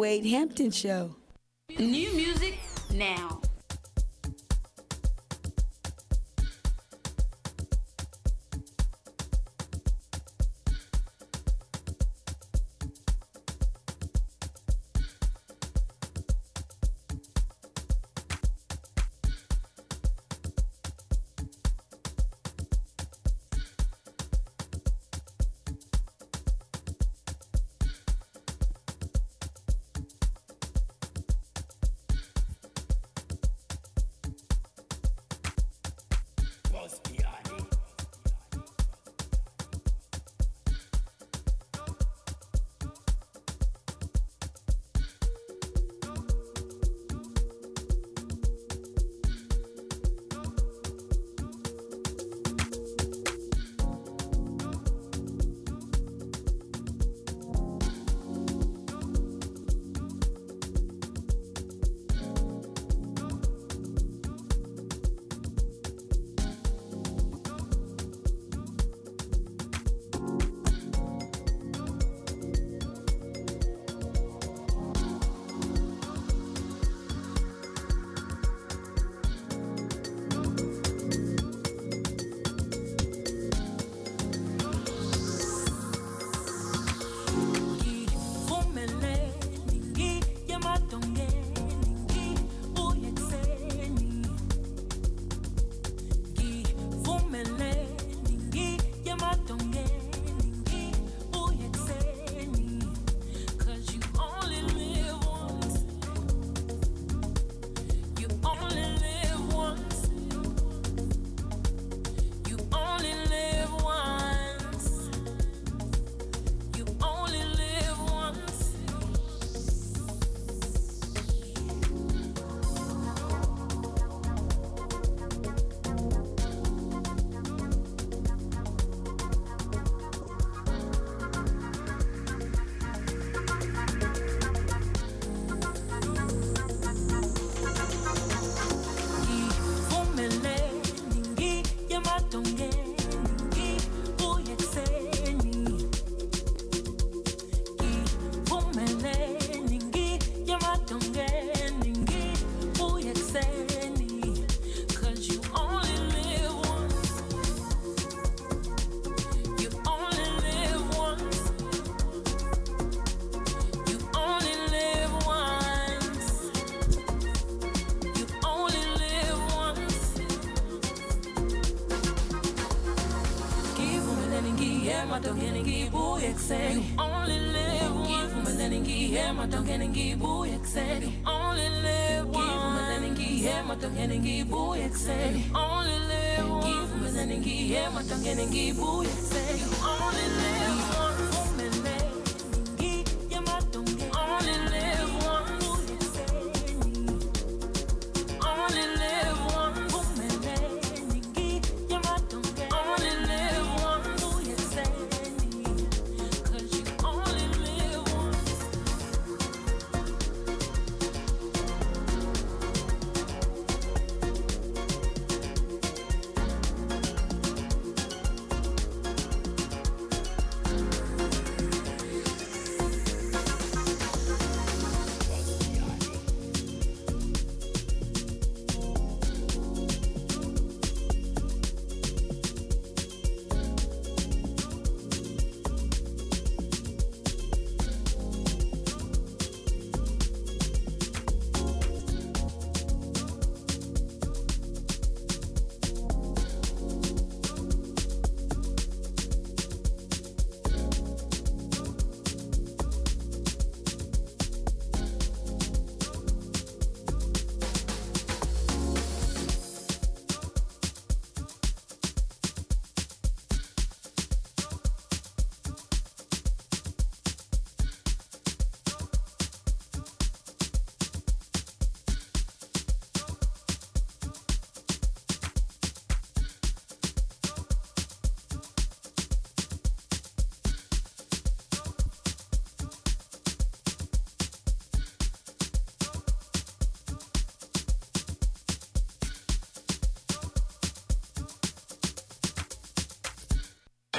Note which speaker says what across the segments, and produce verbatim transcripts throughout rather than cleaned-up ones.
Speaker 1: Wade Hampton Show.
Speaker 2: New music now.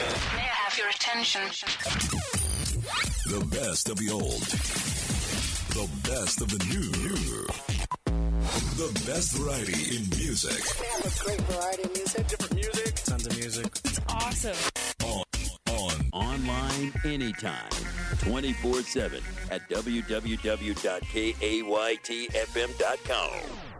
Speaker 3: Attention. The best of the old
Speaker 1: The best of the new. The best variety in music.
Speaker 3: Yeah, with great variety of music.
Speaker 4: Different music. Tons of music.
Speaker 2: It's awesome.
Speaker 1: On, on.
Speaker 5: Online anytime. twenty-four seven at w w w dot kayt f m dot com.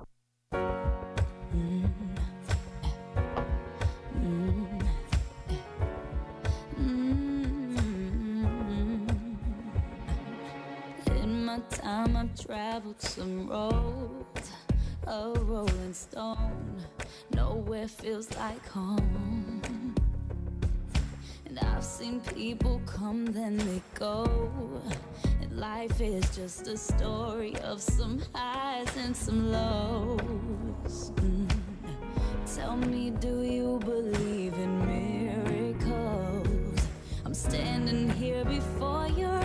Speaker 6: Time I've traveled some roads, a rolling stone, nowhere feels like home. And I've seen people come, then they go, and life is just a story of some highs and some lows. Mm. Tell me, do you believe in miracles? I'm standing here before your eyes.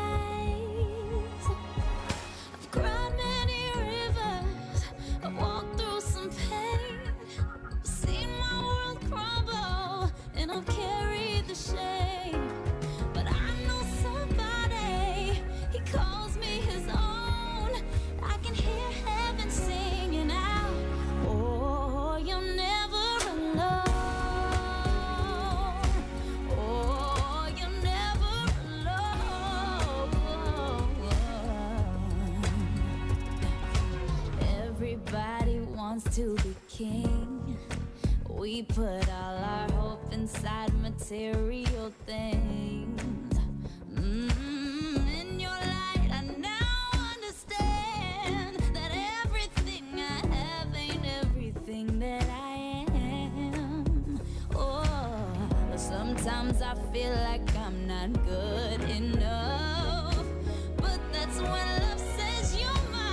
Speaker 6: To be king, we put all our hope inside material things. Mm, in your light, I now understand that everything I have ain't everything that I am. Oh, sometimes I feel like I'm not good enough, but that's when love says you're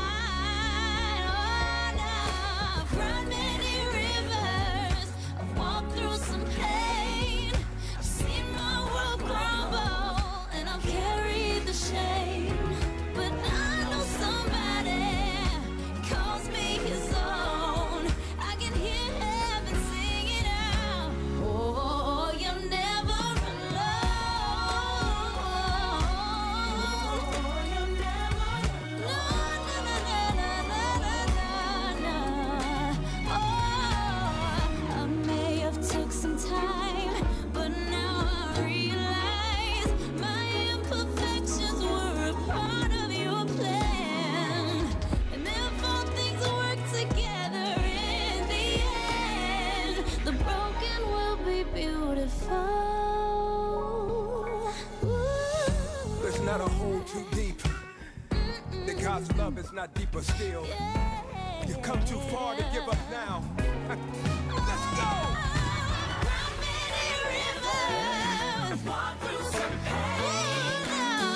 Speaker 7: God's love is not deeper still. You've come too far to give up now. Let's go!
Speaker 6: Run many rivers, walk through some pain.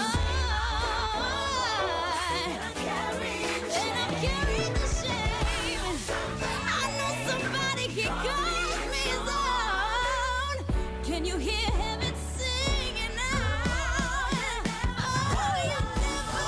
Speaker 6: And I'm carrying and I'm carrying the shame. I know somebody can call me his own. Can you hear heaven singing now? Oh, you never.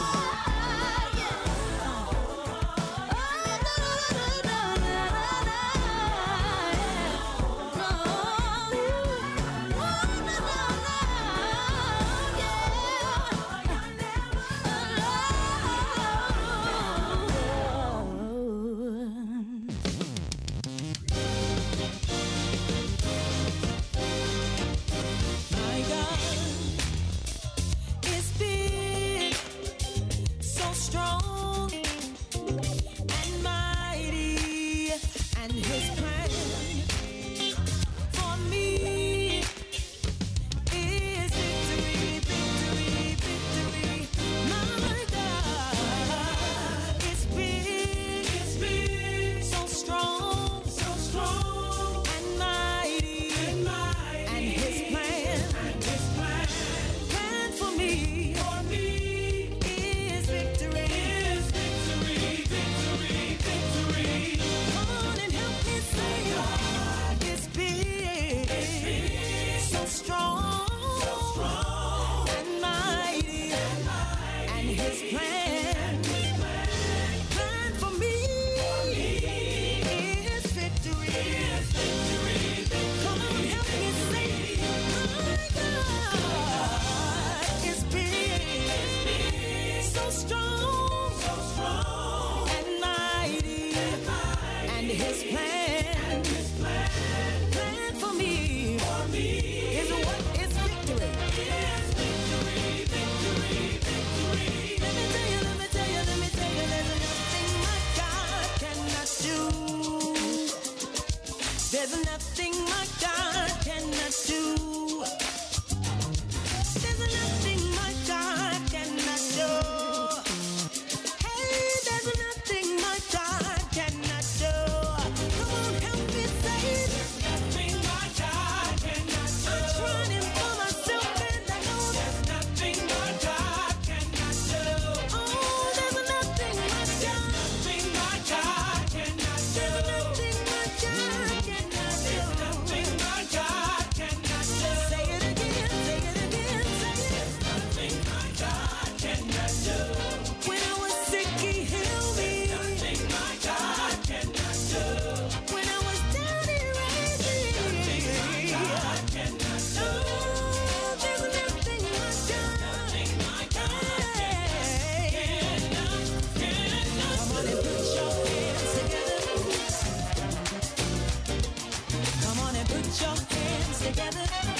Speaker 6: together.